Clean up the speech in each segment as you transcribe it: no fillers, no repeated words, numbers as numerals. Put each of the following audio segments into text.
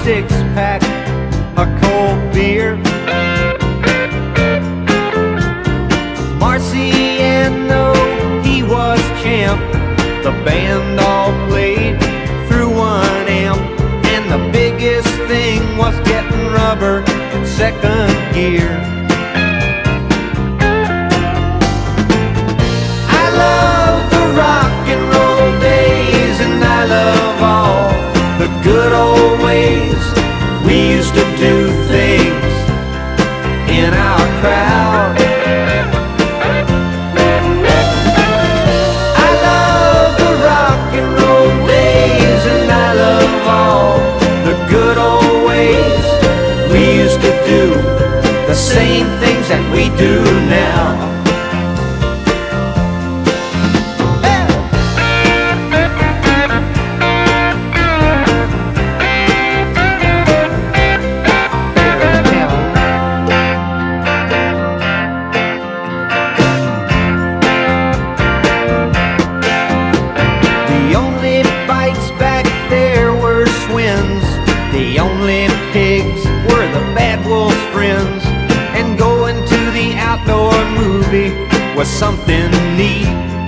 six-pack of cold beer. Marciano, he was champ. The band all played through one amp, and the biggest thing was getting rubber in second gear. I love the rock and roll days, and I love all the good old ways we used to do things in our crowd. I love the rock and roll days, and I love all the good old ways we used to do the same things that we do now. The only pigs were the bad wolf's friends, and going to the outdoor movie was something neat.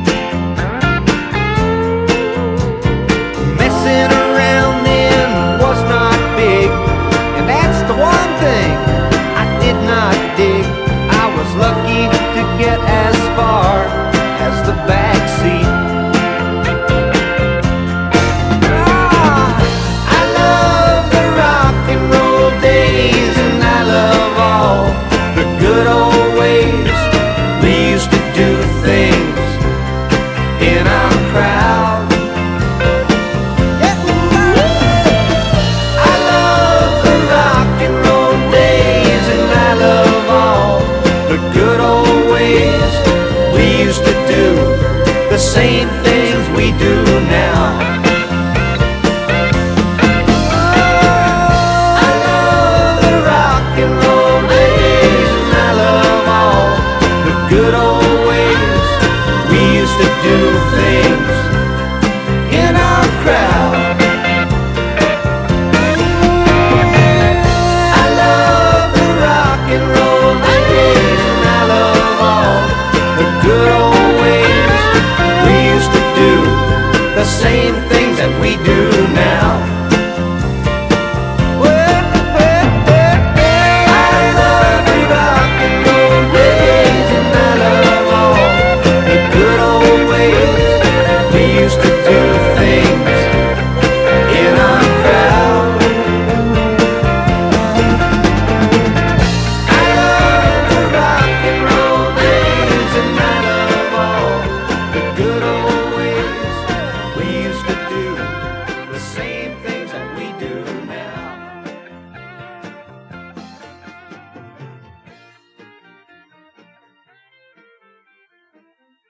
Messing around then was not big, and that's the one thing I did not dig. I was lucky to get as far as the back seat. Good old ways we used to do things in our crowd. I love the rock and roll days, and I love all the good old ways we used to do the same things we do now. Good old ways we used to do things in our crowd. I love the rock and roll days, and I love all the good old ways we used to do the same things that we do now.